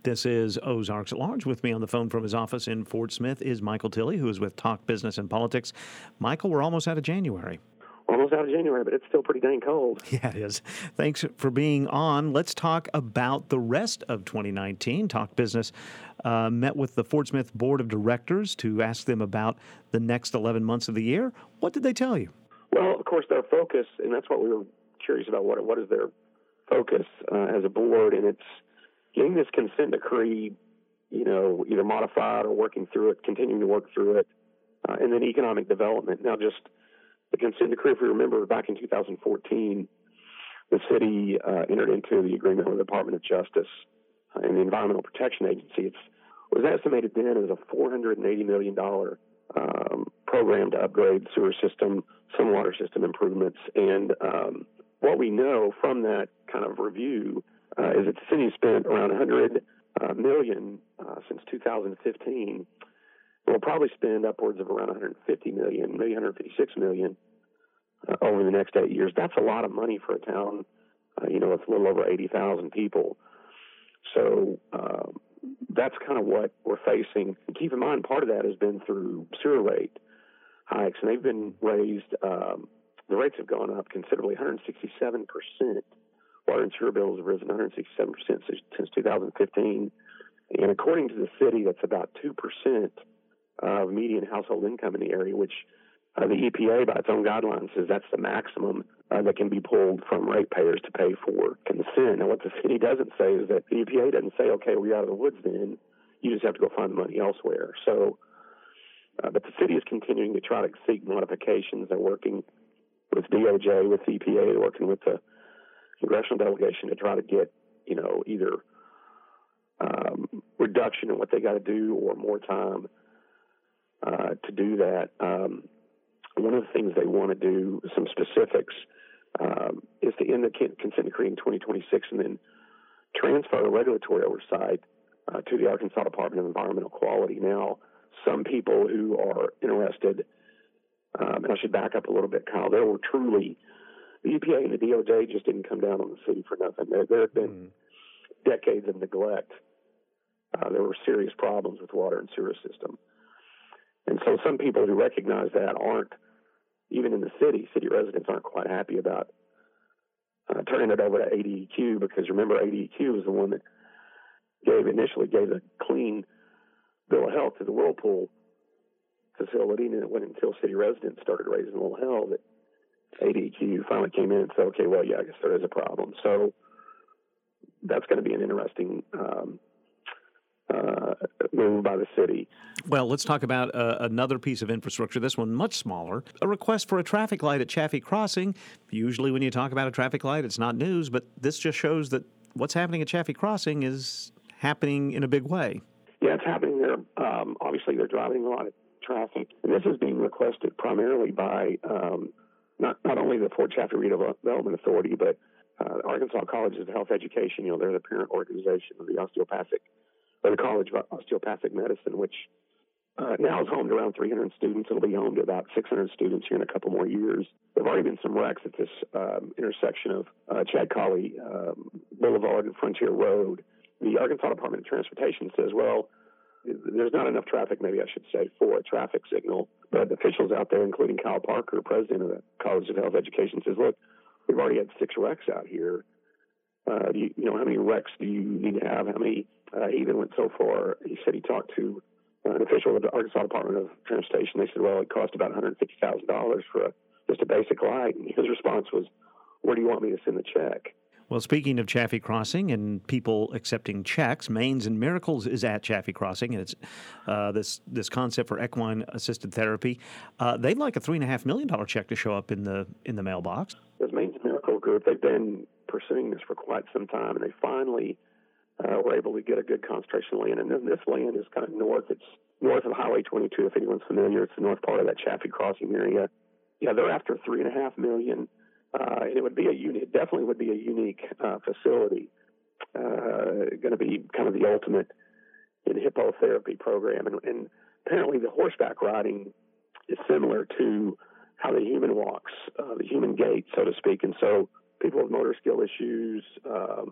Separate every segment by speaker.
Speaker 1: This is Ozarks at Large. With me on the phone from his office in Fort Smith is Michael Tilley, who is with Talk Business and Politics. Michael, we're almost out of January.
Speaker 2: Almost out of January, but it's still pretty dang cold.
Speaker 1: Yeah, it is. Thanks for being on. Let's talk about the rest of 2019. Talk Business met with the Fort Smith Board of Directors to ask them about the next 11 months of the year. What did they tell you?
Speaker 2: Well, of course, their focus, and that's what we were curious about, what is their focus as a board, and it's getting this consent decree, either modified or working through it, continuing to work through it, and then economic development. Now, just the consent decree, if you remember, back in 2014, the city entered into the agreement with the Department of Justice and the Environmental Protection Agency. It was estimated then as a $480 million program to upgrade the sewer system, some water system improvements. And what we know from that kind of review is that the city spent around $100 million since 2015. We'll probably spend upwards of around $150 million, maybe $156 million over the next 8 years. That's a lot of money for a town, it's a little over 80,000 people. So that's kind of what we're facing. And keep in mind, part of that has been through sewer rate hikes, and they've been raised. The rates have gone up considerably, 167%. Water and sewer bills have risen 167% since 2015. And according to the city, that's about 2% of median household income in the area, which the EPA, by its own guidelines, says that's the maximum that can be pulled from ratepayers to pay for consent. Now, what the city doesn't say is that the EPA doesn't say, okay, we're out of the woods then. You just have to go find the money elsewhere. So, but the city is continuing to try to seek modifications. They're working with DOJ, with the EPA, they're working with the congressional delegation to try to get, either reduction in what they got to do or more time to do that. One of the things they want to do, some specifics, is to end the consent decree in 2026 and then transfer regulatory oversight to the Arkansas Department of Environmental Quality. Now, some people who are interested, and I should back up a little bit, Kyle, there were truly, the EPA and the DOJ just didn't come down on the city for nothing. There have been decades of neglect. There were serious problems with water and sewer system. And so some people who recognize that aren't, even in the city residents aren't quite happy about turning it over to ADEQ, because remember, ADEQ was the one that initially gave a clean bill of health to the Whirlpool facility, and it wasn't until city residents started raising a little hell that ADEQ finally came in and said, okay, well, yeah, I guess there is a problem. So that's going to be an interesting move by the city.
Speaker 1: Well, let's talk about another piece of infrastructure, this one much smaller, a request for a traffic light at Chaffee Crossing. Usually when you talk about a traffic light, it's not news, but this just shows that what's happening at Chaffee Crossing is happening in a big way.
Speaker 2: Yeah, it's happening there. Obviously, they're driving a lot of traffic, and this is being requested primarily by not only the Fort Chaffee Redevelopment Authority, but Arkansas Colleges of Health Education. They're the parent organization of the the College of Osteopathic Medicine, which now is home to around 300 students. It'll be home to about 600 students here in a couple more years. There have already been some wrecks at this intersection of Chad Colley Boulevard and Frontier Road. The Arkansas Department of Transportation says, well, there's not enough traffic, maybe I should say, for a traffic signal. But officials out there, including Kyle Parker, president of the College of Health Education, says, look, we've already had 6 wrecks out here. How many wrecks do you need to have? How many? He even went so far, he said he talked to an official of the Arkansas Department of Transportation. They said, well, it cost about $150,000 for just a basic light. And his response was, where do you want me to send the check?
Speaker 1: Well, speaking of Chaffee Crossing and people accepting checks, Mains and Miracles is at Chaffee Crossing, and it's this concept for equine-assisted therapy. They'd like a $3.5 million check to show up in the mailbox.
Speaker 2: This Mains and Miracle Group, they've been pursuing this for quite some time, and they finally were able to get a good concentration of land. And then this land is kind of north. It's north of Highway 22, if anyone's familiar. It's the north part of that Chaffee Crossing area. Yeah, they're after $3.5 million. And it would be it definitely would be a unique facility. Going to be kind of the ultimate in hippotherapy program. And apparently the horseback riding is similar to how the human walks, the human gait, so to speak. And so people with motor skill issues,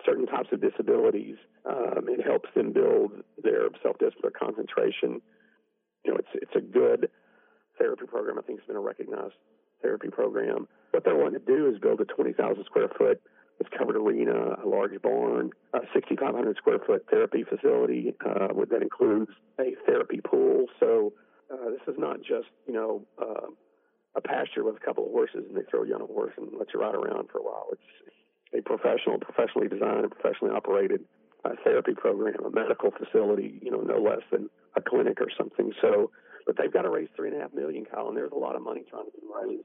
Speaker 2: certain types of disabilities. It helps them build their self-discipline, concentration. It's a good therapy program. I think it's been a recognized therapy program. What they're wanting to do is build a 20,000 square foot, it's covered arena, a large barn, a 6,500 square foot therapy facility that includes a therapy pool. So this is not just, a pasture with a couple of horses and they throw you on a horse and let you ride around for a while. It's a professionally designed and professionally operated therapy program, a medical facility, no less than a clinic or something. So, but they've got to raise $3.5 million, Kyle, and there's a lot of money trying to be raised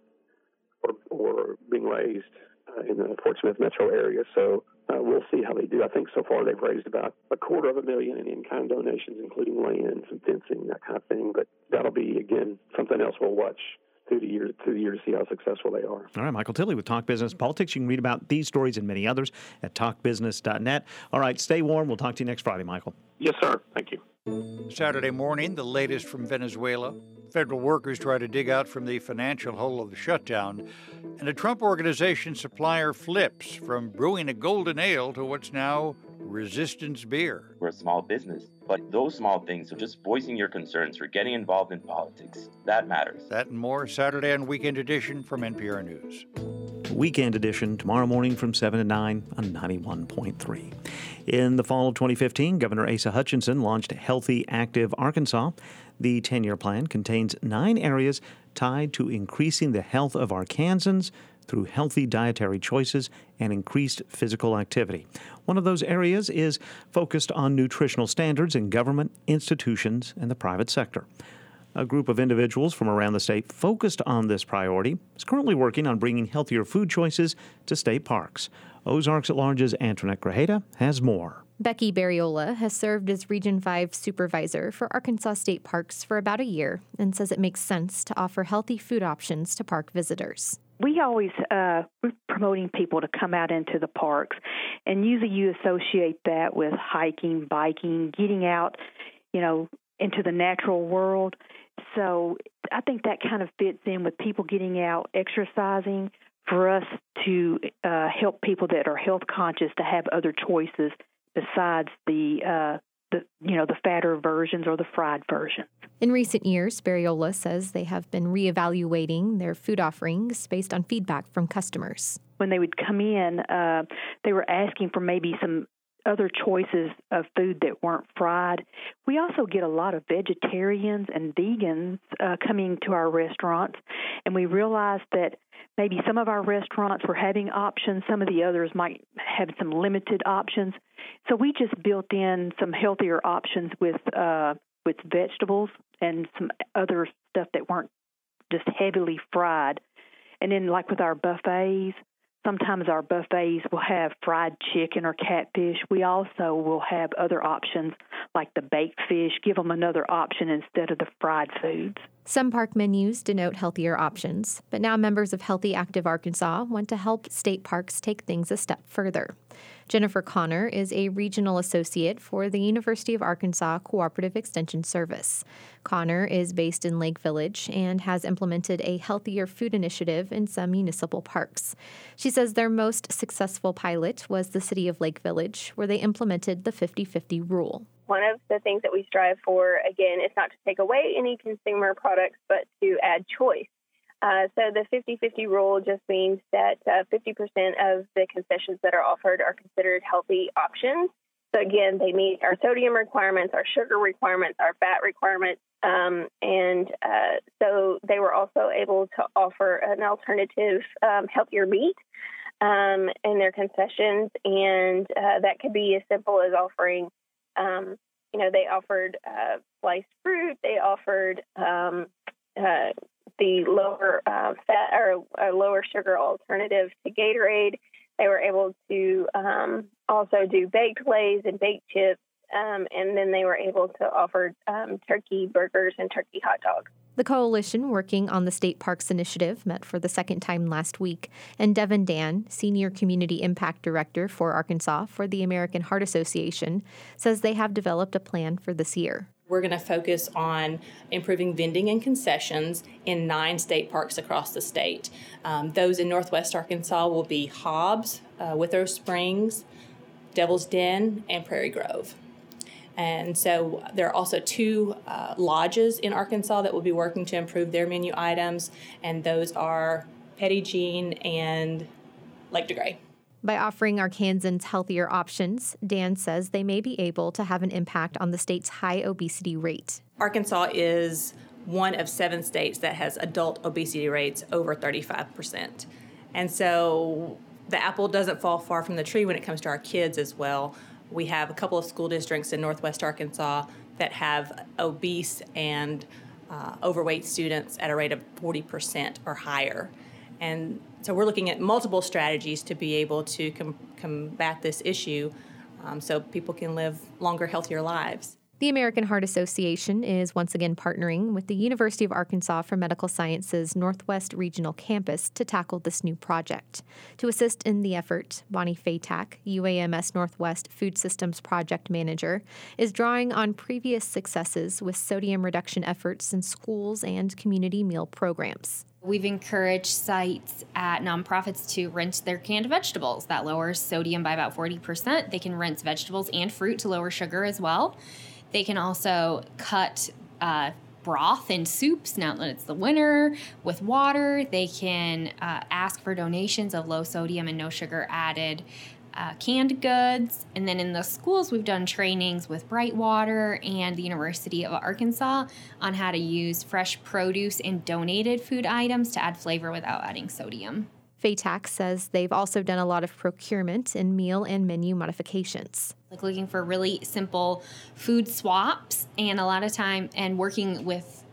Speaker 2: or being raised in the Fort Smith metro area. So we'll see how they do. I think so far they've raised about $250,000 in in-kind donations, including land, some fencing, that kind of thing. But that'll be, again, something else we'll watch through the year to see how successful they are.
Speaker 1: All right, Michael Tilley with Talk Business Politics. You can read about these stories and many others at talkbusiness.net. All right, stay warm. We'll talk to you next Friday, Michael.
Speaker 2: Yes, sir. Thank you.
Speaker 3: Saturday morning, the latest from Venezuela. Federal workers try to dig out from the financial hole of the shutdown. And a Trump Organization supplier flips from brewing a golden ale to what's now resistance beer.
Speaker 4: We're a small business, but those small things, so just voicing your concerns for getting involved in politics, that matters.
Speaker 3: That and more Saturday and Weekend Edition from NPR News.
Speaker 1: Weekend Edition tomorrow morning from 7 to 9 on 91.3. In the fall of 2015, Governor Asa Hutchinson launched Healthy Active Arkansas. The 10-year plan contains 9 areas tied to increasing the health of Arkansans through healthy dietary choices and increased physical activity. One of those areas is focused on nutritional standards in government, institutions, and the private sector. A group of individuals from around the state focused on this priority is currently working on bringing healthier food choices to state parks. Ozarks at Large's Antoinette Grajeda has more.
Speaker 5: Becky Barriola has served as Region 5 supervisor for Arkansas State Parks for about a year and says it makes sense to offer healthy food options to park visitors.
Speaker 6: We always we're promoting people to come out into the parks, and usually you associate that with hiking, biking, getting out, into the natural world. So I think that kind of fits in with people getting out, exercising, for us to help people that are health conscious to have other choices besides the fatter versions or the fried versions.
Speaker 5: In recent years, Barriola says they have been reevaluating their food offerings based on feedback from customers.
Speaker 6: When they would come in, they were asking for maybe some other choices of food that weren't fried. We also get a lot of vegetarians and vegans coming to our restaurants, and we realized that maybe some of our restaurants were having options, some of the others might have some limited options. So we just built in some healthier options with vegetables and some other stuff that weren't just heavily fried. And then like with our buffets, sometimes our buffets will have fried chicken or catfish. We also will have other options like the baked fish, give them another option instead of the fried foods.
Speaker 5: Some park menus denote healthier options, but now members of Healthy Active Arkansas want to help state parks take things a step further. Jennifer Connor is a regional associate for the University of Arkansas Cooperative Extension Service. Connor is based in Lake Village and has implemented a healthier food initiative in some municipal parks. She says their most successful pilot was the city of Lake Village, where they implemented the 50-50 rule.
Speaker 7: One of the things that we strive for, again, is not to take away any consumer products, but to add choice. So the 50-50 rule just means that 50% of the concessions that are offered are considered healthy options. So again, they meet our sodium requirements, our sugar requirements, our fat requirements, so they were also able to offer an alternative, healthier meat in their concessions, and that could be as simple as offering they offered sliced fruit. They offered the lower fat or lower sugar alternative to Gatorade. They were able to also do baked lays and baked chips, and then they were able to offer turkey burgers and turkey hot dogs.
Speaker 5: The coalition working on the State Parks Initiative met for the second time last week, and Devin Dan, Senior Community Impact Director for Arkansas for the American Heart Association, says they have developed a plan for this year.
Speaker 8: We're going to focus on improving vending and concessions in 9 state parks across the state. Those in Northwest Arkansas will be Hobbs, Withrow Springs, Devil's Den, and Prairie Grove. And so there are also 2 lodges in Arkansas that will be working to improve their menu items, and those are Petit Jean and Lake DeGray.
Speaker 5: By offering Arkansans healthier options, Dan says they may be able to have an impact on the state's high obesity rate.
Speaker 8: Arkansas is one of 7 states that has adult obesity rates over 35%. And so the apple doesn't fall far from the tree when it comes to our kids as well. We have a couple of school districts in Northwest Arkansas that have obese and overweight students at a rate of 40% or higher. And so we're looking at multiple strategies to be able to combat this issue so people can live longer, healthier lives.
Speaker 5: The American Heart Association is once again partnering with the University of Arkansas for Medical Sciences Northwest Regional Campus to tackle this new project. To assist in the effort, Bonnie Fatak, UAMS Northwest Food Systems Project Manager, is drawing on previous successes with sodium reduction efforts in schools and community meal programs.
Speaker 9: We've encouraged sites at nonprofits to rinse their canned vegetables. That lowers sodium by about 40%. They can rinse vegetables and fruit to lower sugar as well. They can also cut broth and soups now that it's the winter with water. They can ask for donations of low sodium and no sugar added canned goods. And then in the schools, we've done trainings with Brightwater and the University of Arkansas on how to use fresh produce and donated food items to add flavor without adding sodium.
Speaker 5: Fatak says they've also done a lot of procurement and meal and menu modifications.
Speaker 9: Like looking for really simple food swaps and a lot of time and working with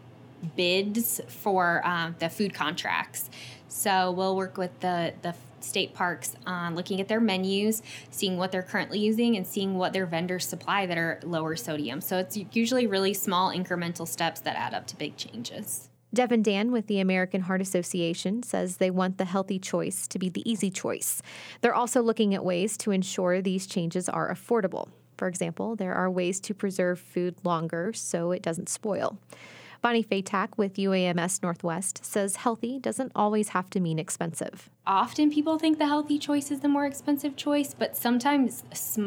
Speaker 9: bids for the food contracts. So we'll work with the state parks on looking at their menus, seeing what they're currently using, and seeing what their vendors supply that are lower sodium. So it's usually really small incremental steps that add up to big changes.
Speaker 5: Devin Dan with the American Heart Association says they want the healthy choice to be the easy choice. They're also looking at ways to ensure these changes are affordable. For example, there are ways to preserve food longer so it doesn't spoil. Bonnie Fatak with UAMS Northwest says healthy doesn't always have to mean expensive.
Speaker 9: Often people think the healthy choice is the more expensive choice, but sometimes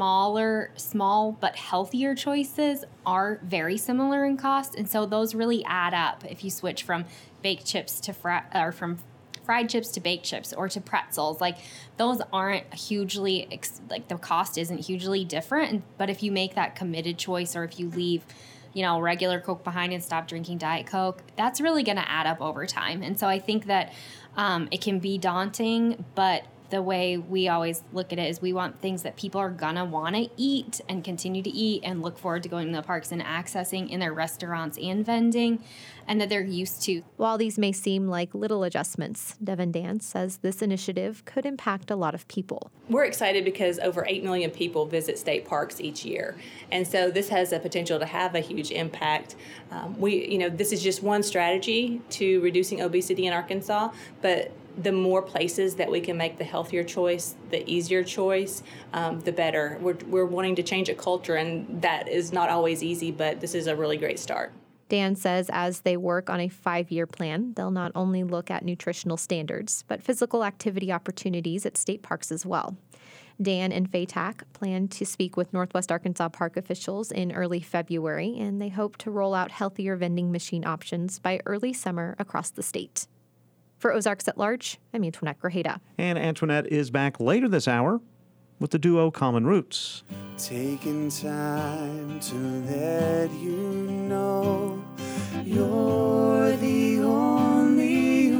Speaker 9: small but healthier choices are very similar in cost, and so those really add up if you switch from baked chips to from fried chips to baked chips or to pretzels. Like those aren't hugely the cost isn't hugely different, but if you make that committed choice or if you leave regular Coke behind and stop drinking Diet Coke, that's really going to add up over time. And so I think that it can be daunting, but the way we always look at it is we want things that people are going to want to eat and continue to eat and look forward to going to the parks and accessing in their restaurants and vending, and that they're used to.
Speaker 5: While these may seem like little adjustments, Devin Dan says this initiative could impact a lot of people.
Speaker 8: We're excited because over 8 million people visit state parks each year. And so this has a potential to have a huge impact. This is just one strategy to reducing obesity in Arkansas, but the more places that we can make the healthier choice, the easier choice, the better. We're wanting to change a culture, and that is not always easy, but this is a really great start.
Speaker 5: Dan says as they work on a 5-year plan, they'll not only look at nutritional standards, but physical activity opportunities at state parks as well. Dan and Fatak plan to speak with Northwest Arkansas Park officials in early February, and they hope to roll out healthier vending machine options by early summer across the state. For Ozarks at Large, I'm Antoinette Grajeda.
Speaker 1: And Antoinette is back later this hour with the duo Common Roots.
Speaker 10: Taking time to let you know you're the only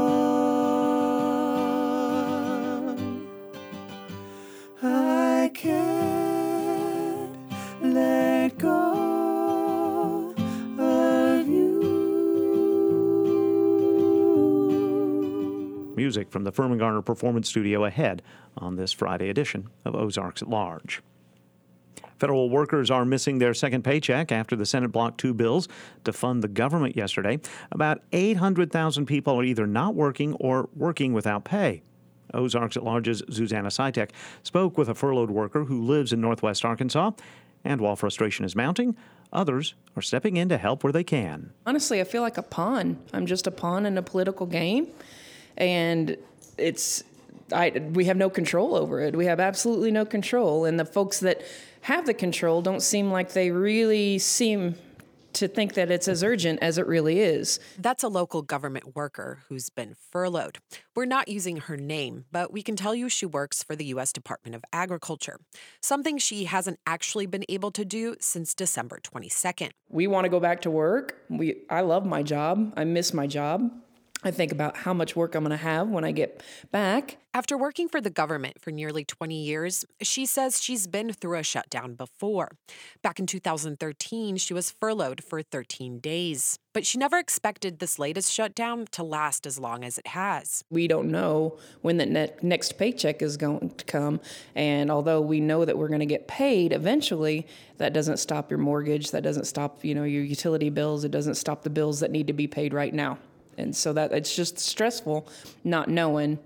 Speaker 10: one. I can't let go of you.
Speaker 1: Music from the Furman Garner Performance Studio ahead on this Friday edition of Ozarks at Large. Federal workers are missing their second paycheck after the Senate blocked 2 bills to fund the government yesterday. About 800,000 people are either not working or working without pay. Ozarks at Large's Susanna Sitek spoke with a furloughed worker who lives in Northwest Arkansas. And while frustration is mounting, others are stepping in to help where they can.
Speaker 11: Honestly, I feel like a pawn. I'm just a pawn in a political game. And it's We have no control over it. We have absolutely no control. And the folks that have the control don't seem like they really seem to think that it's as urgent as it really is.
Speaker 12: That's a local government worker who's been furloughed. We're not using her name, but we can tell you she works for the U.S. Department of Agriculture, something she hasn't actually been able to do since December 22nd.
Speaker 11: We want to go back to work. I love my job. I miss my job. I think about how much work I'm going to have when I get back.
Speaker 12: After working for the government for nearly 20 years, she says she's been through a shutdown before. Back in 2013, she was furloughed for 13 days. But she never expected this latest shutdown to last as long as it has.
Speaker 11: We don't know when the next paycheck is going to come. And although we know that we're going to get paid eventually, that doesn't stop your mortgage. That doesn't stop, your utility bills. It doesn't stop the bills that need to be paid right now. And so that it's just stressful not knowing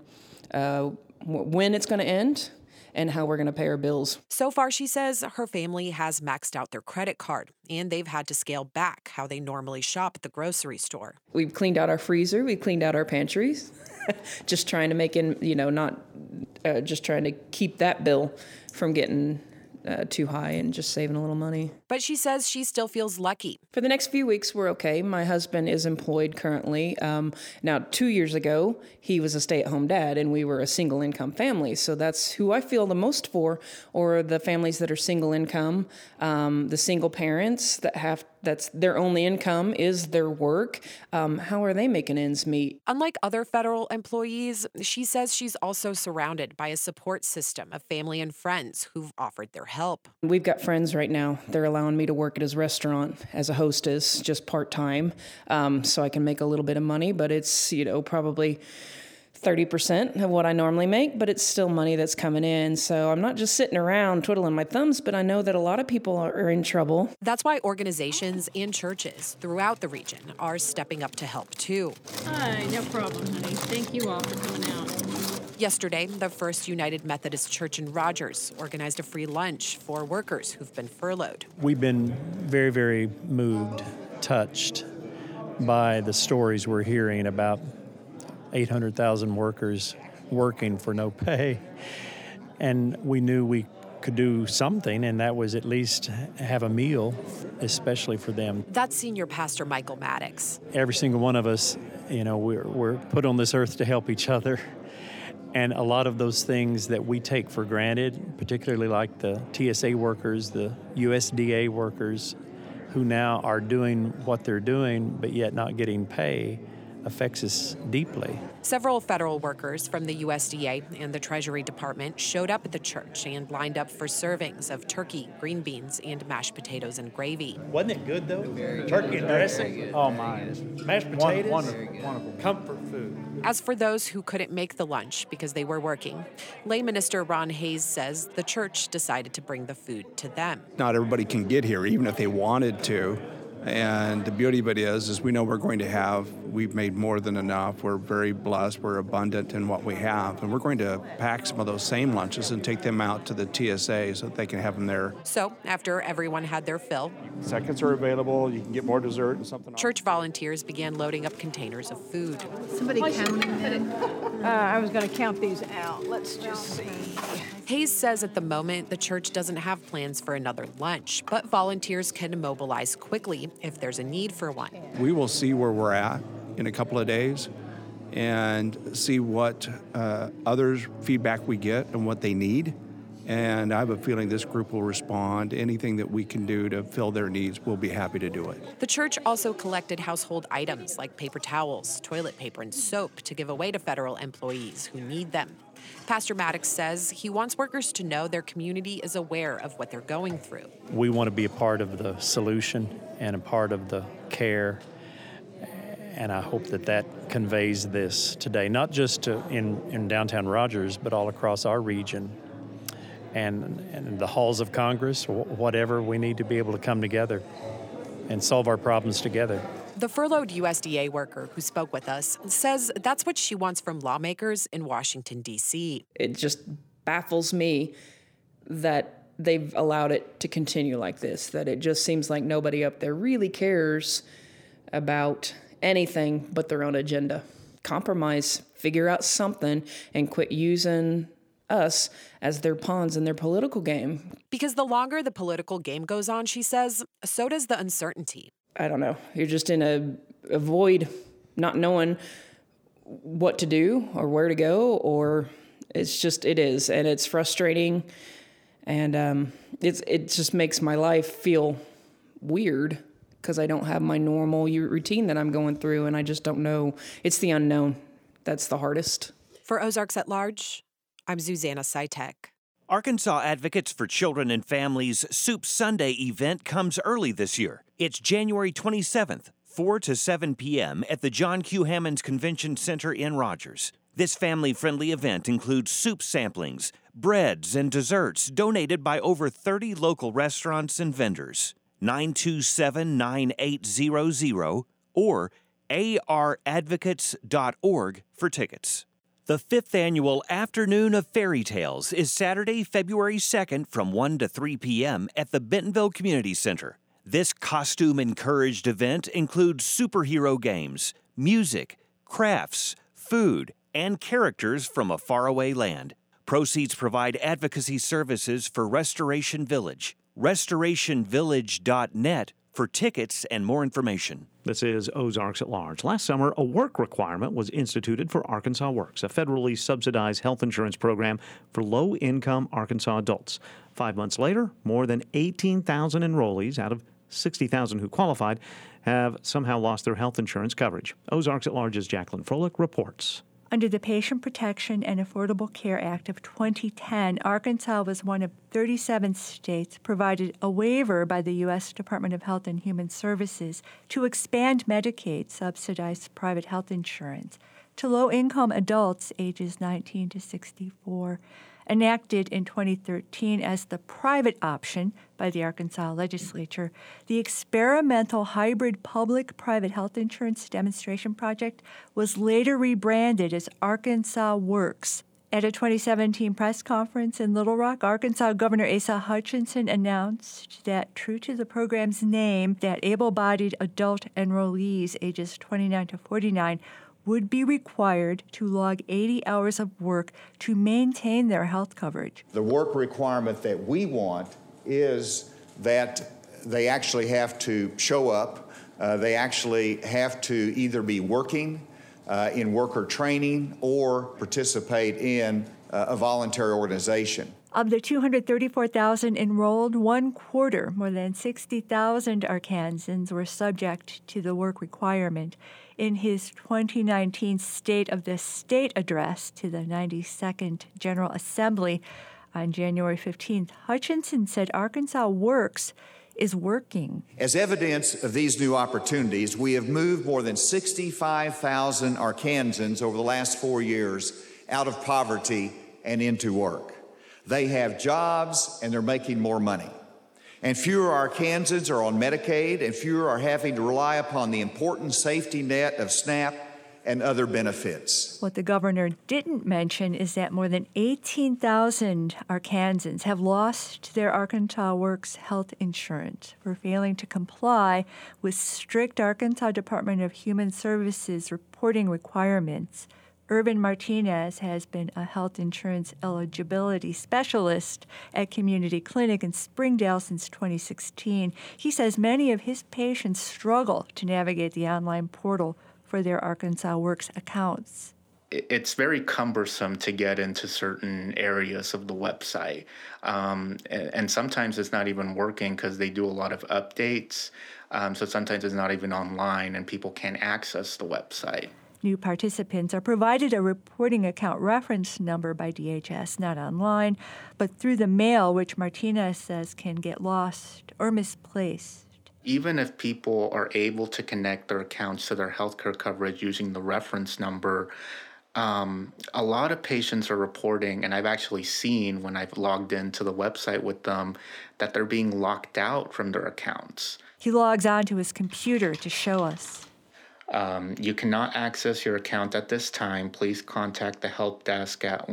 Speaker 11: when it's going to end and how we're going to pay our bills.
Speaker 12: So far, she says, her family has maxed out their credit card, and they've had to scale back how they normally shop at the grocery store.
Speaker 11: We've cleaned out our freezer. We've cleaned out our pantries, just trying to make just trying to keep that bill from getting too high and just saving a little money.
Speaker 12: But she says she still feels lucky.
Speaker 11: For the next few weeks, we're okay. My husband is employed currently. Now, 2 years ago, he was a stay-at-home dad, and we were a single-income family. So that's who I feel the most for, or the families that are single-income, the single parents that's their only income is their work. How are they making ends meet?
Speaker 12: Unlike other federal employees, she says she's also surrounded by a support system of family and friends who've offered their help.
Speaker 11: We've got friends right now. They're allowing me to work at his restaurant as a hostess, just part-time, so I can make a little bit of money, but it's, probably 30% of what I normally make, but it's still money that's coming in. So I'm not just sitting around twiddling my thumbs, but I know that a lot of people are in trouble.
Speaker 12: That's why organizations and churches throughout the region are stepping up to help too.
Speaker 13: Hi, no problem, honey. Thank you all for coming out.
Speaker 12: Yesterday, the First United Methodist Church in Rogers organized a free lunch for workers who've been furloughed.
Speaker 14: We've been very, very moved, touched by the stories we're hearing about 800,000 workers working for no pay. And we knew we could do something, and that was at least have a meal, especially for them.
Speaker 12: That's Senior Pastor Michael Maddox.
Speaker 14: Every single one of us, we're put on this earth to help each other. And a lot of those things that we take for granted, particularly like the TSA workers, the USDA workers, who now are doing what they're doing, but yet not getting pay, affects us deeply.
Speaker 12: Several federal workers from the USDA and the Treasury Department showed up at the church and lined up for servings of turkey, green beans, and mashed potatoes and gravy.
Speaker 14: Wasn't it good, though? Turkey and dressing? Oh, my. Mashed potatoes? Wonderful. Comfort food.
Speaker 12: As for those who couldn't make the lunch because they were working, lay minister Ron Hayes says the church decided to bring the food to them.
Speaker 15: Not everybody can get here, even if they wanted to. And the beauty of it is we know we've made more than enough. We're very blessed. We're abundant in what we have. And we're going to pack some of those same lunches and take them out to the TSA so that they can have them there.
Speaker 12: So after everyone had their fill,
Speaker 16: seconds are available. You can get more dessert and something else.
Speaker 12: Church volunteers began loading up containers of food.
Speaker 13: Somebody counting it?
Speaker 17: I was going to count these out. Let's just see.
Speaker 12: Hayes says at the moment the church doesn't have plans for another lunch, but volunteers can mobilize quickly if there's a need for one.
Speaker 15: We will see where we're at in a couple of days and see what others' feedback we get and what they need. And I have a feeling this group will respond. Anything that we can do to fill their needs, we'll be happy to do it.
Speaker 12: The church also collected household items like paper towels, toilet paper, and soap to give away to federal employees who need them. Pastor Maddox says he wants workers to know their community is aware of what they're going through.
Speaker 14: We want to be a part of the solution and a part of the care. And I hope that conveys this today, not just in downtown Rogers, but all across our region. And the halls of Congress, whatever, we need to be able to come together and solve our problems together.
Speaker 12: The furloughed USDA worker who spoke with us says that's what she wants from lawmakers in Washington, D.C.
Speaker 11: It just baffles me that they've allowed it to continue like this, that it just seems like nobody up there really cares about anything but their own agenda. compromise, figure out something, and quit using us as their pawns in their political game.
Speaker 12: Because the longer the political game goes on, she says, so does the uncertainty.
Speaker 11: I don't know. You're just in a void, not knowing what to do or where to go, or it is, and it's frustrating, and it just makes my life feel weird because I don't have my normal routine that I'm going through, and I just don't know. It's the unknown that's the hardest.
Speaker 12: For Ozarks at Large, I'm Zuzanna Sitek.
Speaker 18: Arkansas Advocates for Children and Families Soup Sunday event comes early this year. It's January 27th, 4 to 7 p.m. at the John Q. Hammonds Convention Center in Rogers. This family-friendly event includes soup samplings, breads, and desserts donated by over 30 local restaurants and vendors. 927-9800 or aradvocates.org for tickets. The 5th annual Afternoon of Fairy Tales is Saturday, February 2nd from 1 to 3 p.m. at the Bentonville Community Center. This costume-encouraged event includes superhero games, music, crafts, food, and characters from a faraway land. Proceeds provide advocacy services for Restoration Village. RestorationVillage.net for tickets and more information.
Speaker 1: This is Ozarks at Large. Last summer, a work requirement was instituted for Arkansas Works, a federally subsidized health insurance program for low-income Arkansas adults. 5 months later, more than 18,000 enrollees out of 60,000 who qualified have somehow lost their health insurance coverage. Ozarks at Large's Jacqueline Froelich reports.
Speaker 19: Under the Patient Protection and Affordable Care Act of 2010, Arkansas was one of 37 states provided a waiver by the U.S. Department of Health and Human Services to expand Medicaid subsidized private health insurance to low-income adults ages 19 to 64. Enacted in 2013 as the private option by the Arkansas legislature, the experimental hybrid public-private health insurance demonstration project was later rebranded as Arkansas Works. At a 2017 press conference in Little Rock, Arkansas Governor Asa Hutchinson announced that, true to the program's name, that able-bodied adult enrollees ages 29 to 49 would be required to log 80 hours of work to maintain their health coverage.
Speaker 20: The work requirement that we want is that they actually have to show up. They actually have to either be working in worker training or participate in a voluntary organization.
Speaker 19: Of the 234,000 enrolled, 1/4, more than 60,000 Arkansans, were subject to the work requirement. In his 2019 State of the State address to the 92nd General Assembly on January 15th, Hutchinson said Arkansas Works is working.
Speaker 20: As evidence of these new opportunities, we have moved more than 65,000 Arkansans over the last 4 years out of poverty and into work. They have jobs and they're making more money. And fewer Arkansans are on Medicaid, and fewer are having to rely upon the important safety net of SNAP and other benefits.
Speaker 19: What the governor didn't mention is that more than 18,000 Arkansans have lost their Arkansas Works health insurance for failing to comply with strict Arkansas Department of Human Services reporting requirements. Urban Martinez has been a health insurance eligibility specialist at Community Clinic in Springdale since 2016. He says many of his patients struggle to navigate the online portal for their Arkansas Works accounts.
Speaker 21: It's very cumbersome to get into certain areas of the website. And sometimes it's not even working because they do a lot of updates. So sometimes it's not even online and people can't access the website.
Speaker 19: New participants are provided a reporting account reference number by DHS, not online, but through the mail, which Martinez says can get lost or misplaced.
Speaker 21: Even if people are able to connect their accounts to their healthcare coverage using the reference number, a lot of patients are reporting, and I've actually seen when I've logged into the website with them, that they're being locked out from their accounts.
Speaker 19: He logs on to his computer to show us.
Speaker 21: You cannot access your account at this time. Please contact the help desk at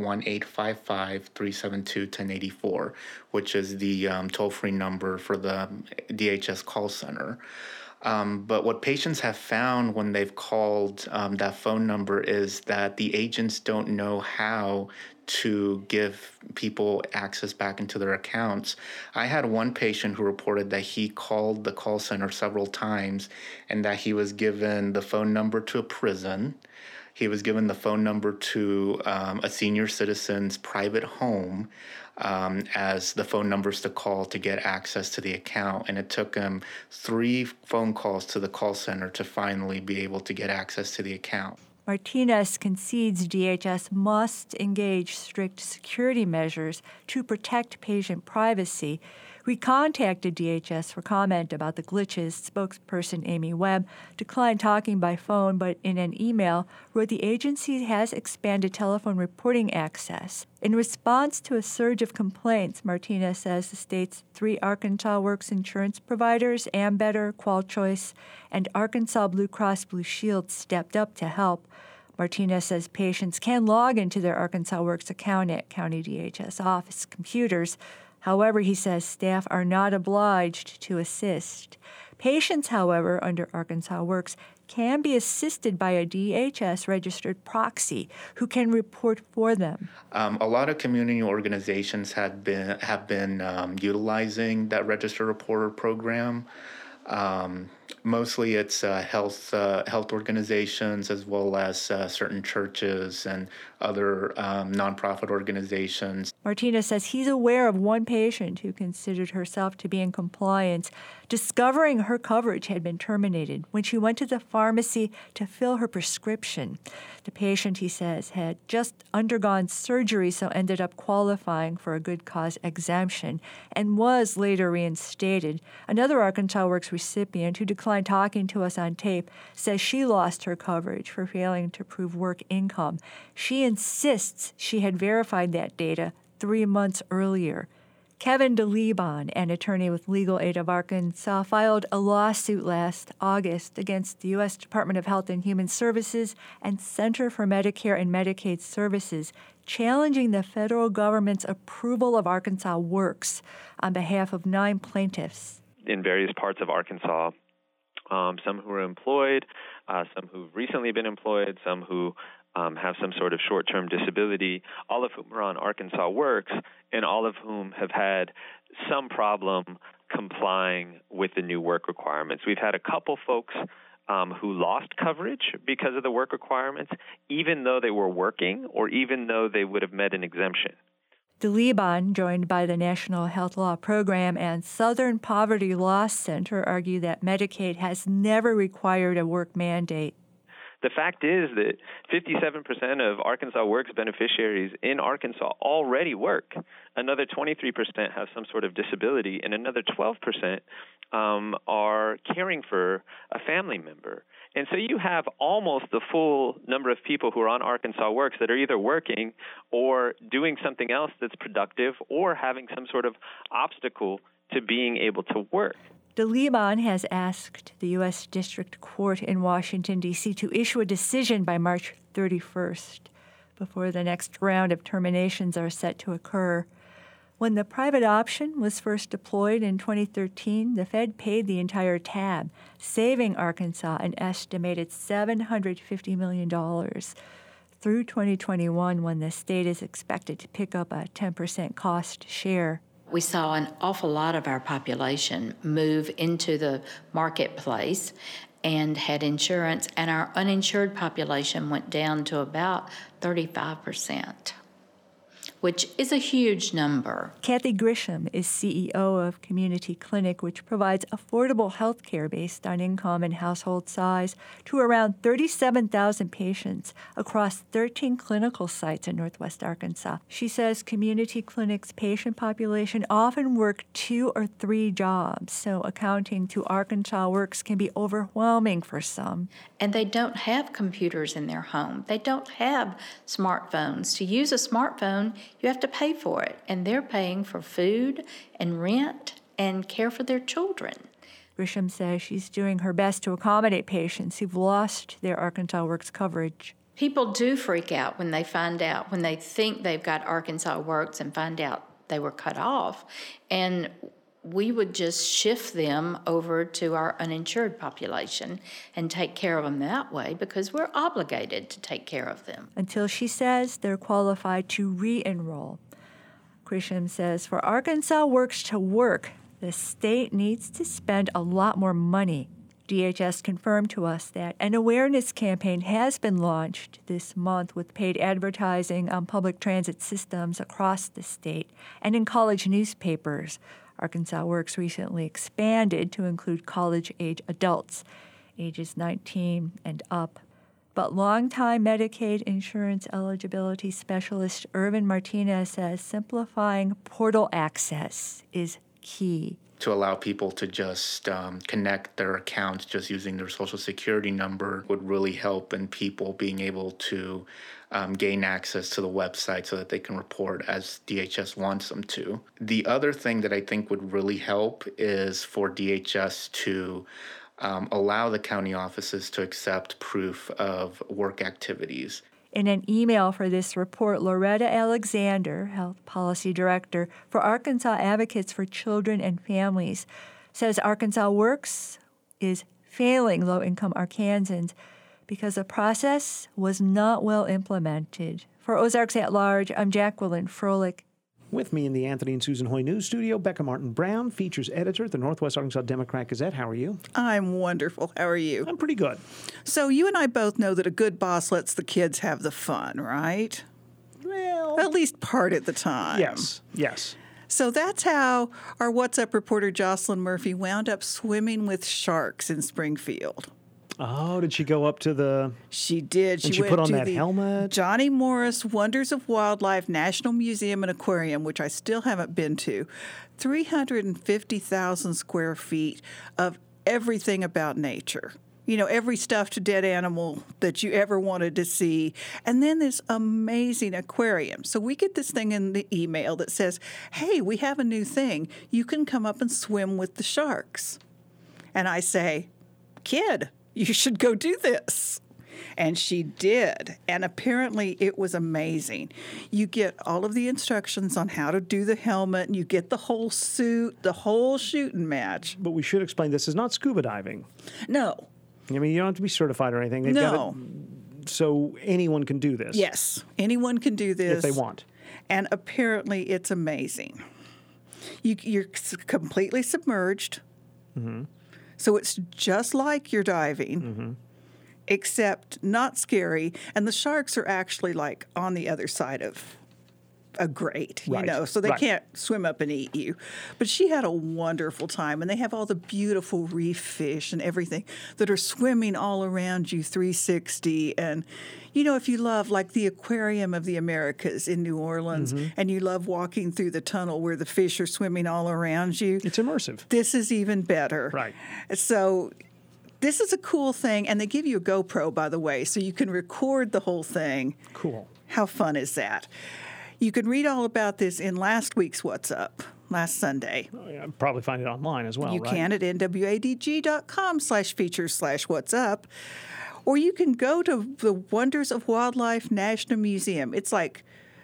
Speaker 21: 1-855-372-1084, which is the toll-free number for the DHS call center. But what patients have found when they've called that phone number is that the agents don't know how to give people access back into their accounts. I had one patient who reported that he called the call center several times and that he was given the phone number to a prison. He was given the phone number to a senior citizen's private home as the phone numbers to call to get access to the account. And it took him 3 phone calls to the call center to finally be able to get access to the account.
Speaker 19: Martinez concedes DHS must engage strict security measures to protect patient privacy. We contacted DHS for comment about the glitches. Spokesperson Amy Webb declined talking by phone, but in an email wrote the agency has expanded telephone reporting access. In response to a surge of complaints, Martinez says the state's 3 Arkansas Works insurance providers, Ambetter, QualChoice, and Arkansas Blue Cross Blue Shield stepped up to help. Martinez says patients can log into their Arkansas Works account at County DHS office computers. However, he says staff are not obliged to assist. Patients, however, under Arkansas Works can be assisted by a DHS-registered proxy who can report for them.
Speaker 21: A lot of community organizations have been utilizing that registered reporter program. Mostly it's health organizations as well as certain churches and other nonprofit organizations.
Speaker 19: Martinez says he's aware of one patient who considered herself to be in compliance, discovering her coverage had been terminated when she went to the pharmacy to fill her prescription. The patient, he says, had just undergone surgery, so ended up qualifying for a good cause exemption and was later reinstated. Another Arkansas Works recipient who declined talking to us on tape says she lost her coverage for failing to prove work income. She insists she had verified that data 3 months earlier. Kevin DeLebon, an attorney with Legal Aid of Arkansas, filed a lawsuit last August against the U.S. Department of Health and Human Services and Center for Medicare and Medicaid Services, challenging the federal government's approval of Arkansas Works on behalf of 9 plaintiffs.
Speaker 2: In various parts of Arkansas, some who are employed, some who've recently been employed, some who have some sort of short-term disability, all of whom are on Arkansas Works, and all of whom have had some problem complying with the new work requirements. We've had a couple folks who lost coverage because of the work requirements, even though they were working or even though they would have met an exemption.
Speaker 19: DeLebon, joined by the National Health Law Program and Southern Poverty Law Center, argue that Medicaid has never required a work mandate.
Speaker 2: The fact is that 57% of Arkansas Works beneficiaries in Arkansas already work. Another 23% have some sort of disability, and another 12% are caring for a family member. And so you have almost the full number of people who are on Arkansas Works that are either working or doing something else that's productive or having some sort of obstacle to being able to work.
Speaker 19: DeLebon has asked the U.S. District Court in Washington, D.C. to issue a decision by March 31st before the next round of terminations are set to occur. When the private option was first deployed in 2013, the Fed paid the entire tab, saving Arkansas an estimated $750 million. Through 2021, when the state is expected to pick up a 10% cost share.
Speaker 22: We saw an awful lot of our population move into the marketplace and had insurance, and our uninsured population went down to about 35%, which is a huge number.
Speaker 19: Kathy Grisham is CEO of Community Clinic, which provides affordable health care based on income and household size to around 37,000 patients across 13 clinical sites in Northwest Arkansas. She says Community Clinic's patient population often work 2 or 3 jobs, so accounting to Arkansas Works can be overwhelming for some.
Speaker 22: And they don't have computers in their home. They don't have smartphones. To use a smartphone, you have to pay for it, and they're paying for food and rent and care for their children.
Speaker 19: Grisham says she's doing her best to accommodate patients who've lost their Arkansas Works coverage.
Speaker 22: People do freak out when they find out, when they think they've got Arkansas Works and find out they were cut off. And we would just shift them over to our uninsured population and take care of them that way because we're obligated to take care of them.
Speaker 19: Until she says they're qualified to re-enroll. Grisham says for Arkansas Works to work, the state needs to spend a lot more money. DHS confirmed to us that an awareness campaign has been launched this month with paid advertising on public transit systems across the state and in college newspapers. Arkansas Works recently expanded to include college-age adults, ages 19 and up. But longtime Medicaid insurance eligibility specialist Irvin Martinez says simplifying portal access is key.
Speaker 21: To allow people to just connect their accounts just using their Social Security number would really help in people being able to gain access to the website so that they can report as DHS wants them to. The other thing that I think would really help is for DHS to allow the county offices to accept proof of work activities.
Speaker 19: In an email for this report, Loretta Alexander, Health Policy Director for Arkansas Advocates for Children and Families, says Arkansas Works is failing low-income Arkansans because the process was not well implemented. For Ozarks at Large, I'm Jacqueline Froelich.
Speaker 1: With me in the Anthony and Susan Hoy News Studio, Becca Martin-Brown, features editor at the Northwest Arkansas Democrat-Gazette. How are you?
Speaker 3: I'm wonderful. How are you?
Speaker 1: I'm pretty good.
Speaker 3: So you and I both know that a good boss lets the kids have the fun, right?
Speaker 1: Well,
Speaker 3: at least part of the time.
Speaker 1: Yes.
Speaker 3: So that's how our What's Up reporter Jocelyn Murphy wound up swimming with sharks in Springfield.
Speaker 1: Oh, did she go up to the...
Speaker 3: She did.
Speaker 1: And she
Speaker 3: went
Speaker 1: put on
Speaker 3: to
Speaker 1: that
Speaker 3: the
Speaker 1: helmet?
Speaker 3: Johnny Morris Wonders of Wildlife National Museum and Aquarium, which I still haven't been to. 350,000 square feet of everything about nature. You know, every stuffed dead animal that you ever wanted to see. And then this amazing aquarium. So we get this thing in the email that says, hey, we have a new thing. You can come up and swim with the sharks. And I say, kid, you should go do this. And she did. And apparently it was amazing. You get all of the instructions on how to do the helmet, and you get the whole suit, the whole shooting match.
Speaker 1: But we should explain this is not scuba diving.
Speaker 3: No.
Speaker 1: I mean, you don't have to be certified or anything. So anyone can do this.
Speaker 3: Yes. Anyone can do this.
Speaker 1: If they want.
Speaker 3: And apparently it's amazing. You're completely submerged.
Speaker 1: Mm-hmm.
Speaker 3: So it's just like you're diving, except not scary. And the sharks are actually like on the other side of a grate, you know, so they can't swim up and eat you. But she had a wonderful time, and they have all the beautiful reef fish and everything that are swimming all around you 360. And, you know, if you love like the Aquarium of the Americas in New Orleans and you love walking through the tunnel where the fish are swimming all around you.
Speaker 1: It's immersive.
Speaker 3: This is even better.
Speaker 1: Right.
Speaker 3: So this is a cool thing, and they give you a GoPro, by the way, so you can record the whole thing.
Speaker 1: Cool.
Speaker 3: How fun is that? You can read all about this in last week's What's Up, last Sunday.
Speaker 1: Oh, yeah, probably find it online as well,
Speaker 3: You can at nwadg.com/features/what's up. Or you can go to the Wonders of Wildlife National Museum. It's like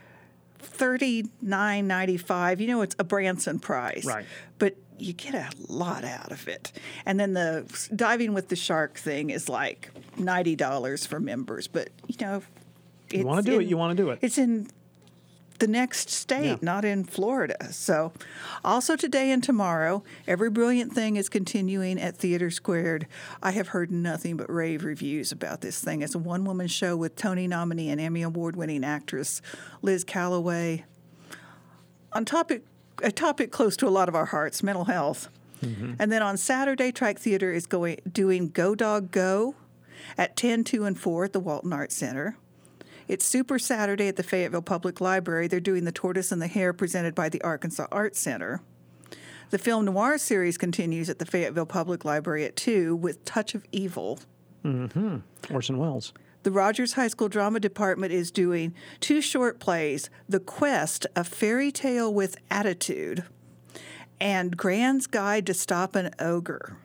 Speaker 3: $39.95. You know, it's a Branson price.
Speaker 1: Right.
Speaker 3: But you get a lot out of it. And then the diving with the shark thing is like $90 for members. But, you know,
Speaker 1: you want to do it, you want to do it.
Speaker 3: It's in the next state, not in Florida. So also today and tomorrow, Every Brilliant Thing is continuing at Theater Squared. I have heard nothing but rave reviews about this thing. It's a one-woman show with Tony nominee and Emmy Award-winning actress Liz Callaway. A topic close to a lot of our hearts, mental health. And then on Saturday, Track Theater is doing Go Dog Go at 10, 2, and 4 at the Walton Arts Center. It's Super Saturday at the Fayetteville Public Library. They're doing The Tortoise and the Hare presented by the Arkansas Arts Center. The Film Noir series continues at the Fayetteville Public Library at 2 with Touch of Evil.
Speaker 1: Orson Welles.
Speaker 3: The Rogers High School Drama Department is doing 2 short plays, The Quest, A Fairy Tale with Attitude, and Grand's Guide to Stop an Ogre.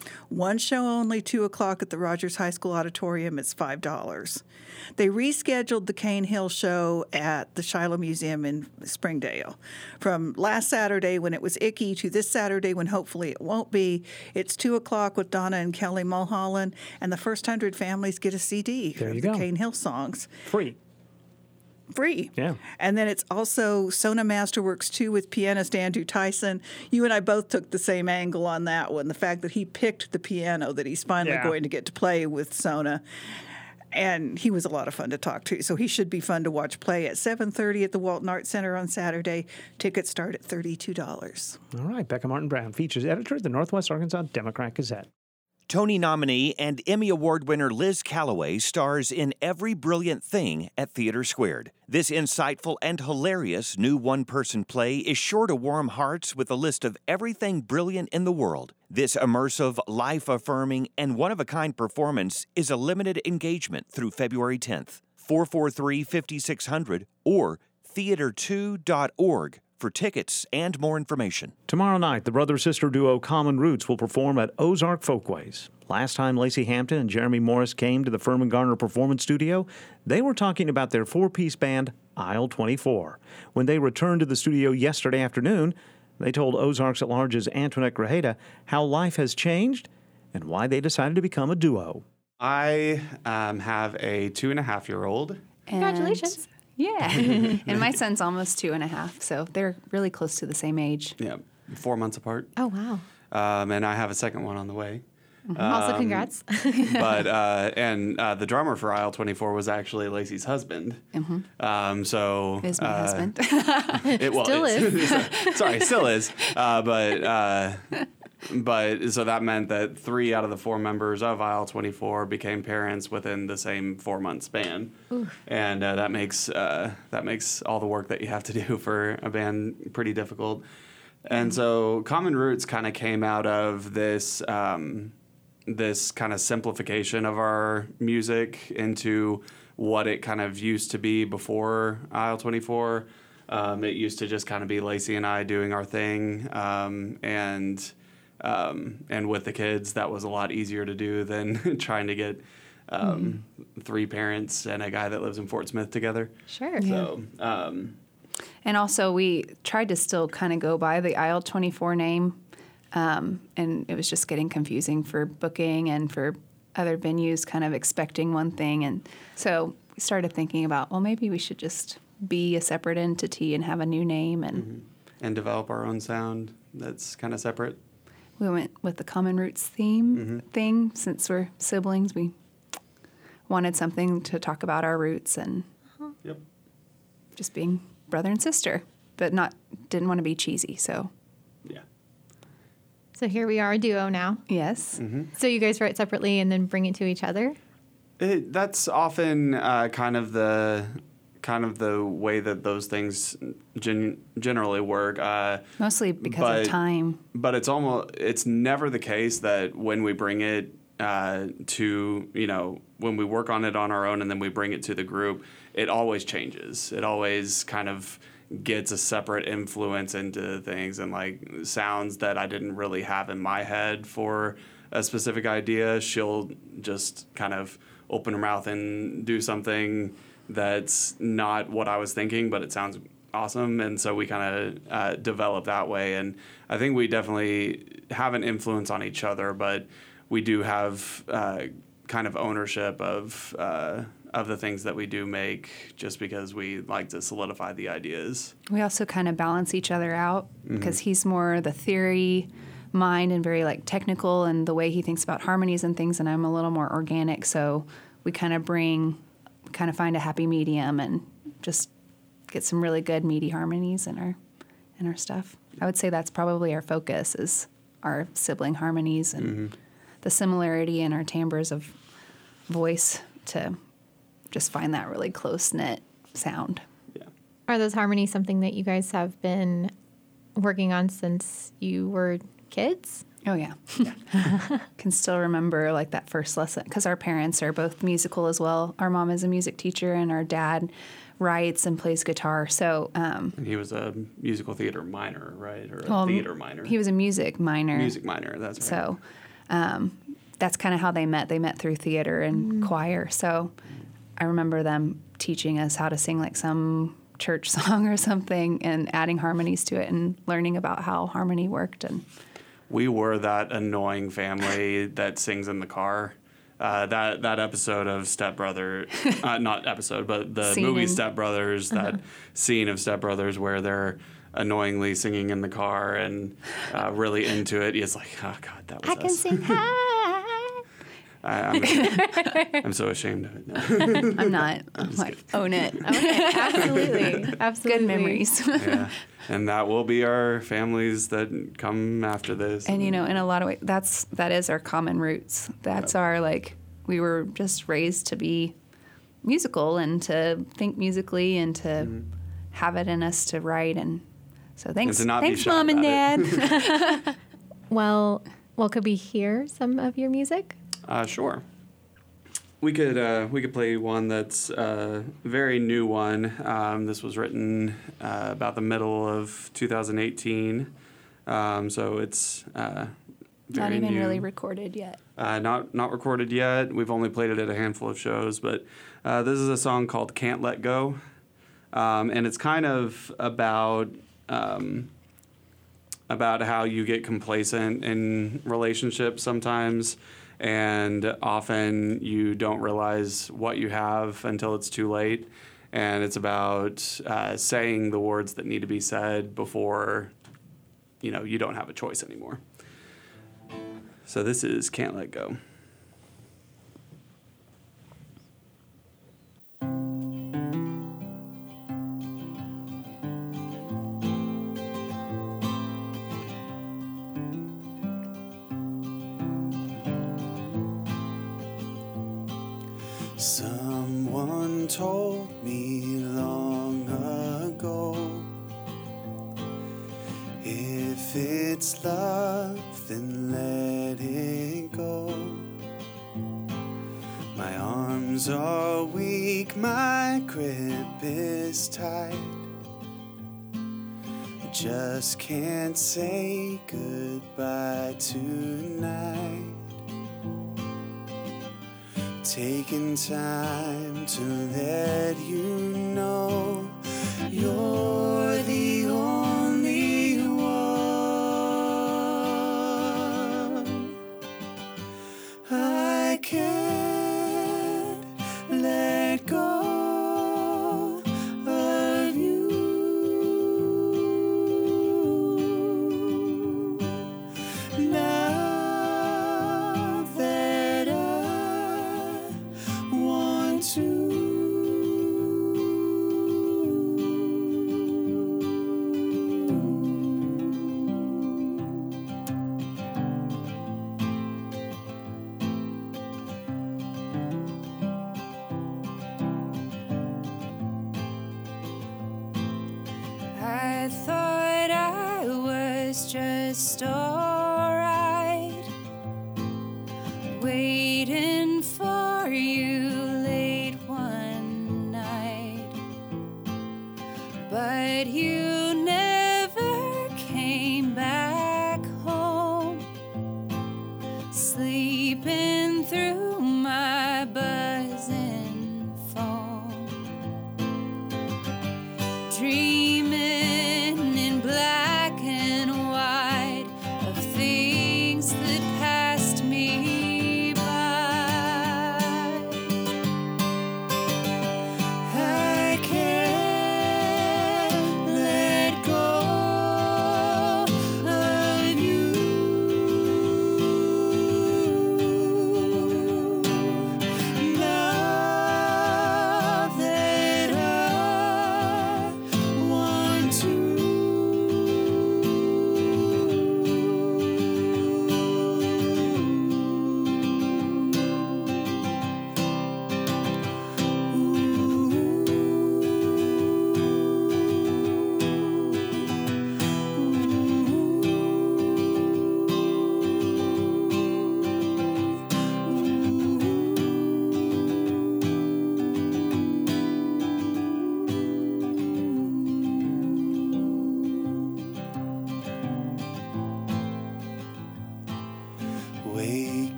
Speaker 3: One show only, 2 o'clock at the Rogers High School Auditorium. It's $5. They rescheduled the Cane Hill show at the Shiloh Museum in Springdale. From last Saturday when it was icky to this Saturday when hopefully it won't be. It's 2 o'clock with Donna and Kelly Mulholland, and the first 100 families get a CD
Speaker 1: There
Speaker 3: of
Speaker 1: you
Speaker 3: the
Speaker 1: go.
Speaker 3: Cane Hill songs.
Speaker 1: Free. Yeah.
Speaker 3: And then it's also Sona Masterworks 2 with pianist Andrew Tyson. You and I both took the same angle on that one, the fact that he picked the piano that he's finally going to get to play with Sona. And he was a lot of fun to talk to, so he should be fun to watch play at 7:30 at the Walton Arts Center on Saturday. Tickets start at $32.
Speaker 1: All right. Becca Martin Brown, features editor at the Northwest Arkansas Democrat Gazette.
Speaker 18: Tony nominee and Emmy Award winner Liz Callaway stars in Every Brilliant Thing at Theater Squared. This insightful and hilarious new one-person play is sure to warm hearts with a list of everything brilliant in the world. This immersive, life-affirming, and one-of-a-kind performance is a limited engagement through February 10th. 443-5600 or theater2.org for tickets and more information.
Speaker 1: Tomorrow night, the brother-sister duo Common Roots will perform at Ozark Folkways. Last time Lacey Hampton and Jeremy Morris came to the Furman Garner Performance Studio, they were talking about their four-piece band, Aisle 24. When they returned to the studio yesterday afternoon, they told Ozarks at Large's Antoinette Grajeda how life has changed and why they decided to become a duo.
Speaker 4: I have a 2.5-year-old.
Speaker 5: Congratulations.
Speaker 6: Yeah. And my son's almost 2.5, so they're really close to the same age.
Speaker 4: Yeah, 4 months apart.
Speaker 5: Oh, wow.
Speaker 4: And I have a second one on the way.
Speaker 5: Also, congrats.
Speaker 4: But the drummer for Aisle 24 was actually Lacey's husband. So
Speaker 6: is my husband.
Speaker 5: Still is.
Speaker 4: Sorry, still is. But so that meant that 3 out of the 4 members of Aisle 24 became parents within the same 4-month span.
Speaker 5: Oof.
Speaker 4: And that makes all the work that you have to do for a band pretty difficult. And so Common Roots kind of came out of this this kind of simplification of our music into what it kind of used to be before Aisle 24. It used to just kind of be Lacey and I doing our thing, and with the kids, that was a lot easier to do than trying to get 3 parents and a guy that lives in Fort Smith together.
Speaker 5: Sure.
Speaker 4: So,
Speaker 6: and also, we tried to still kind of go by the Aisle 24 name, and it was just getting confusing for booking and for other venues kind of expecting one thing. And so we started thinking about, well, maybe we should just be a separate entity and have a new name.
Speaker 4: And develop our own sound that's kind of separate.
Speaker 6: We went with the Common Roots theme thing. Since we're siblings, we wanted something to talk about our roots and just being brother and sister, but didn't want to be cheesy. So
Speaker 5: So here we are, a duo now.
Speaker 6: Yes.
Speaker 5: So you guys write separately and then bring it to each other?
Speaker 4: That's often kind of the way that those things generally work.
Speaker 6: Mostly because of time.
Speaker 4: But it's never the case that when we bring it to, when we work on it on our own and then we bring it to the group, it always changes. It always kind of gets a separate influence into things and like sounds that I didn't really have in my head for a specific idea. She'll just kind of open her mouth and do something that's not what I was thinking, but it sounds awesome. And so we kind of develop that way. And I think we definitely have an influence on each other, but we do have kind of ownership of the things that we do make, just because we like to solidify the ideas.
Speaker 6: We also kind of balance each other out because he's more the theory mind and very like technical and the way he thinks about harmonies and things, and I'm a little more organic. So we kind of find a happy medium and just get some really good meaty harmonies in our stuff. I would say that's probably our focus, is our sibling harmonies and the similarity in our timbres of voice to just find that really close-knit sound.
Speaker 5: Are those harmonies something that you guys have been working on since you were kids?
Speaker 6: Oh, yeah. Can still remember like that first lesson because our parents are both musical as well. Our mom is a music teacher and our dad writes and plays guitar. So
Speaker 4: and he was a musical theater minor, right? Or a theater minor.
Speaker 6: He was a music minor.
Speaker 4: Music minor, that's right.
Speaker 6: So That's kind of how they met. They met through theater and choir. So I remember them teaching us how to sing like some church song or something and adding harmonies to it and learning about how harmony worked. And
Speaker 4: we were that annoying family that sings in the car. That episode of Step Brother, not episode, but the movie Step Brothers, that scene of Step Brothers where they're annoyingly singing in the car and really into it. It's like, oh God, that was us.
Speaker 5: I can sing high.
Speaker 4: I'm so ashamed of it.
Speaker 6: I'm not. I'm like, own it.
Speaker 5: Absolutely. Absolutely.
Speaker 6: Good memories.
Speaker 4: Yeah. And that will be our families that come after this.
Speaker 6: And, in a lot of ways, that is our common roots. That's our, we were just raised to be musical and to think musically and to have it in us to write. And so thanks, Mom and Dad.
Speaker 5: Well, could we hear some of your music?
Speaker 4: Sure. We could play one that's a very new one. This was written about the middle of 2018, so it's very
Speaker 6: not even
Speaker 4: new.
Speaker 6: really recorded yet.
Speaker 4: Not recorded yet. We've only played it at a handful of shows, but this is a song called "Can't Let Go," and it's kind of about how you get complacent in relationships sometimes. And often you don't realize what you have until it's too late. And it's about saying the words that need to be said before, you don't have a choice anymore. So this is Can't Let Go.
Speaker 10: Someone told me long ago, if it's love, then let it go. My arms are weak, my grip is tight. I just can't say goodbye tonight. Taking time to let you know you're the only one. I can't let go of you. Now that I want to.
Speaker 7: I thought I was just alright, waiting for you late one night, but you never came back home, sleeping through my buzzing phone, dreaming in black and white of things that passed me by. I can't let go of you.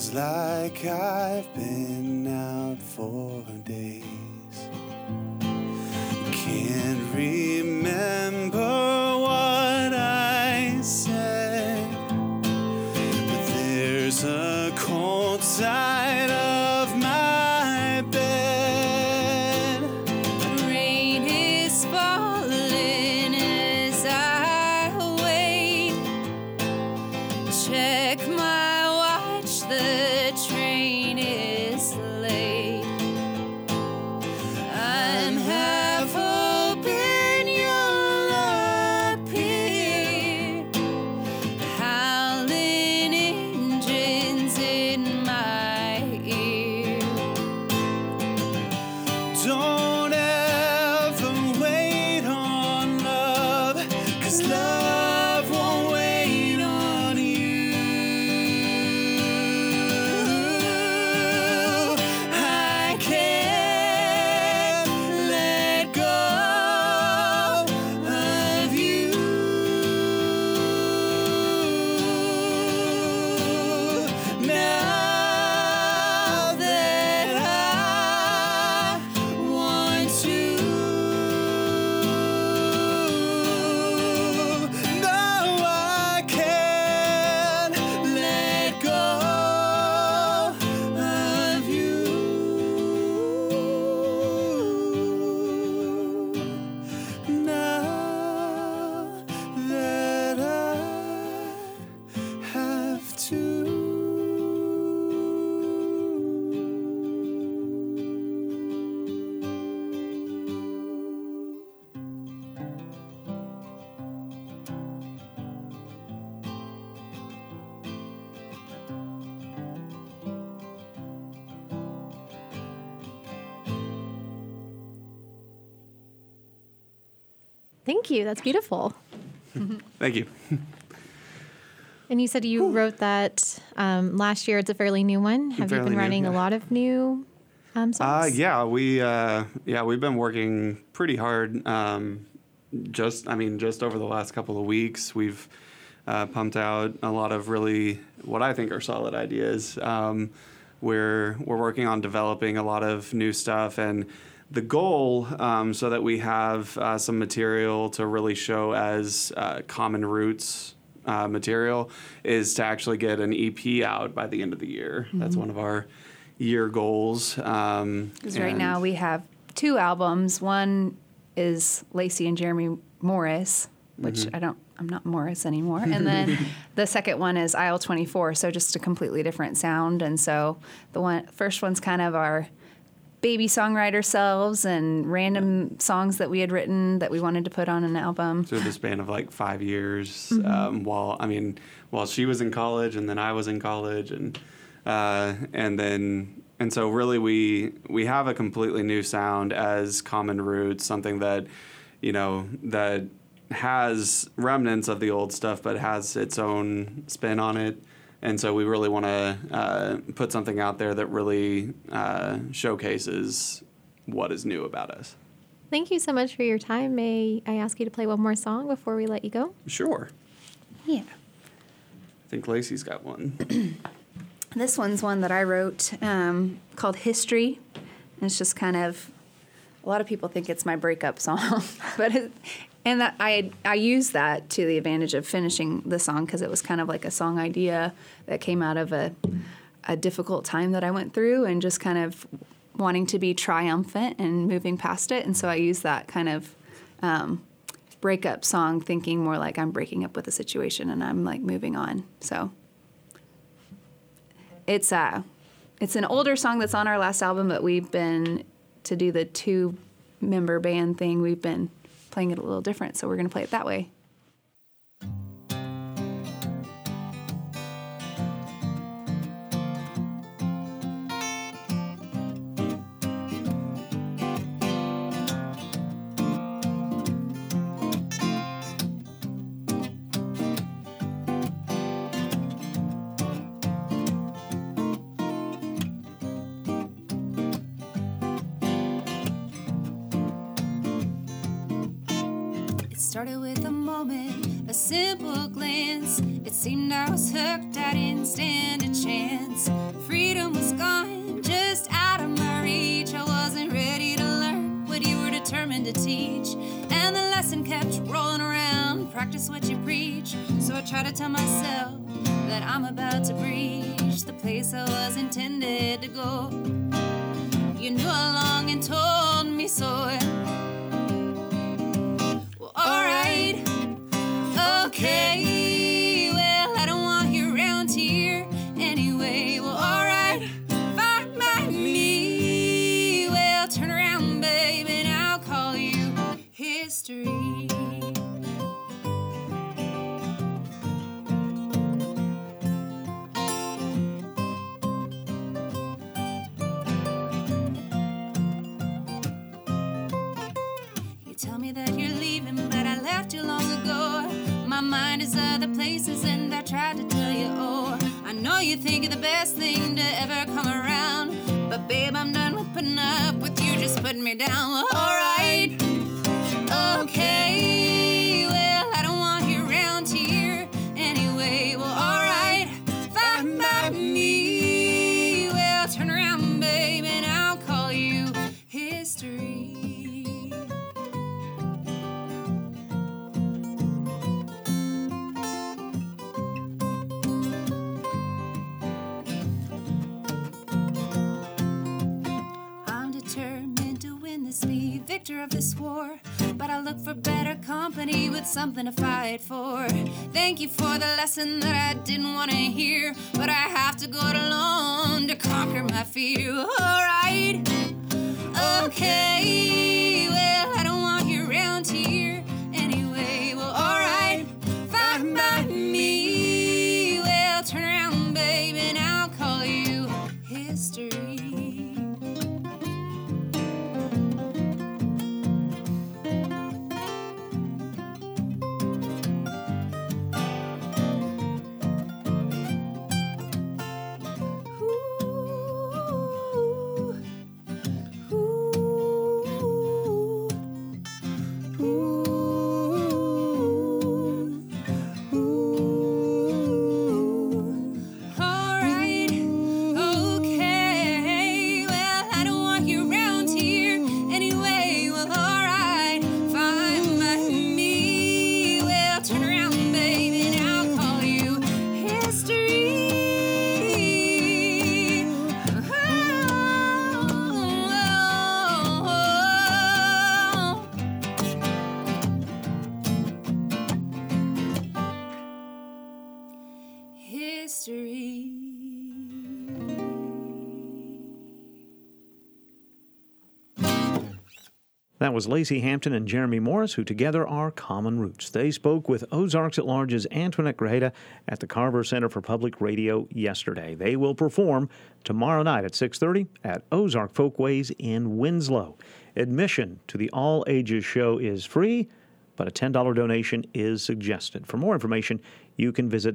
Speaker 10: Feels like I've been out for days. Can't remember what I said, but there's a cold side of my bed.
Speaker 7: Rain is falling as I wait. Check my watch, the train is late. I'm half hoping you'll appear. Howling engines in my ear.
Speaker 10: Don't ever wait on love, 'cause love won't wait on you. I can't let go of you. Now that I want to, no, I can't let go of you. Now that I have to.
Speaker 5: Thank you. That's beautiful.
Speaker 4: Thank you.
Speaker 5: And you said you wrote that last year. It's a fairly new one. Have you
Speaker 4: Fairly
Speaker 5: been
Speaker 4: new,
Speaker 5: writing
Speaker 4: yeah.
Speaker 5: a lot of new songs?
Speaker 4: We've been working pretty hard. Just over the last couple of weeks, we've pumped out a lot of really what I think are solid ideas. We're working on developing a lot of new stuff, and the goal, so that we have some material to really show as Common Roots material, is to actually get an EP out by the end of the year. That's one of our year goals.
Speaker 6: Because right now we have 2 albums. One is Lacey and Jeremy Morris, which I'm not Morris anymore. And then the second one is Aisle 24, so just a completely different sound. And so the first one's kind of our baby songwriter selves and random songs that we had written that we wanted to put on an album.
Speaker 4: Through the span of like 5 years, while she was in college and then I was in college, and so really we have a completely new sound as Common Roots, something that that has remnants of the old stuff but has its own spin on it. And so we really want to put something out there that really showcases what is new about us.
Speaker 5: Thank you so much for your time. May I ask you to play one more song before we let you go?
Speaker 4: Sure.
Speaker 6: Yeah.
Speaker 4: I think Lacey's got one.
Speaker 6: This one's one that I wrote called History. And it's just kind of, a lot of people think it's my breakup song, and that I used that to the advantage of finishing the song because it was kind of like a song idea that came out of a difficult time that I went through and just kind of wanting to be triumphant and moving past it. And so I used that kind of breakup song thinking more like I'm breaking up with a situation and I'm like moving on. So it's an older song that's on our last album, but we've been, to do the 2-member band thing, we've been playing it a little different, so we're going to play it that way.
Speaker 7: It started with a moment, a simple glance. It seemed I was hooked, I didn't stand a chance. Freedom was gone, just out of my reach. I wasn't ready to learn what you were determined to teach. And the lesson kept rolling around, practice what you preach. So I try to tell myself that I'm about to breach the place I was intended to go. You knew along and told me so. Well, alright, okay, well, I don't want you around here anyway. Well, alright, fine by me. Well, turn around, baby, and I'll call you history. Tell me that you're leaving, but I left you long ago. My mind is other places, and I tried to tell you, oh, I know you think you're the best thing to ever come around, but babe, I'm done with putting up with you just putting me down. Well, alright, okay, well, I don't want you around here anyway. Well, alright, fine by me. Well, turn around, babe, and I'll call you history. Be victor of this war, but I look for better company with something to fight for. Thank you for the lesson that I didn't want to hear, but I have to go it alone to conquer my fear. Alright, okay, well, I don't want you around here anyway. Well, alright, fine by me. Well, turn around, baby, and I'll call you history.
Speaker 1: That was Lacey Hampton and Jeremy Morris, who together are Common Roots. They spoke with Ozarks at Large's Antoinette Grajeda at the Carver Center for Public Radio yesterday. They will perform tomorrow night at 6:30 at Ozark Folkways in Winslow. Admission to the all-ages show is free, but a $10 donation is suggested. For more information, you can visit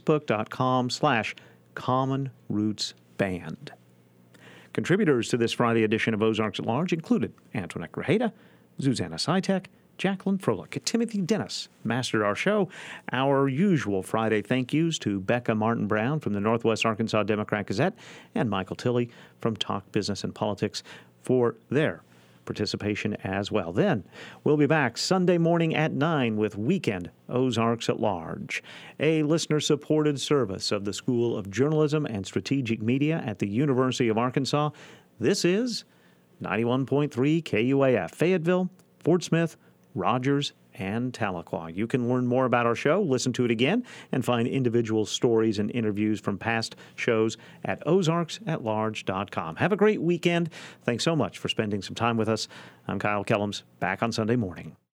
Speaker 1: facebook.com/Common Roots Band. Contributors to this Friday edition of Ozarks at Large included Antoinette Grajeda, Susanna Sitek, Jacqueline Froelich, Timothy Dennis mastered our show. Our usual Friday thank yous to Becca Martin Brown from the Northwest Arkansas Democrat-Gazette and Michael Tilley from Talk Business and Politics for their participation as well. Then we'll be back Sunday morning at 9 with Weekend Ozarks at Large, a listener-supported service of the School of Journalism and Strategic Media at the University of Arkansas. This is 91.3 KUAF, Fayetteville, Fort Smith, Rogers, and Tahlequah. You can learn more about our show, listen to it again, and find individual stories and interviews from past shows at ozarksatlarge.com. Have a great weekend. Thanks so much for spending some time with us. I'm Kyle Kellums, back on Sunday morning.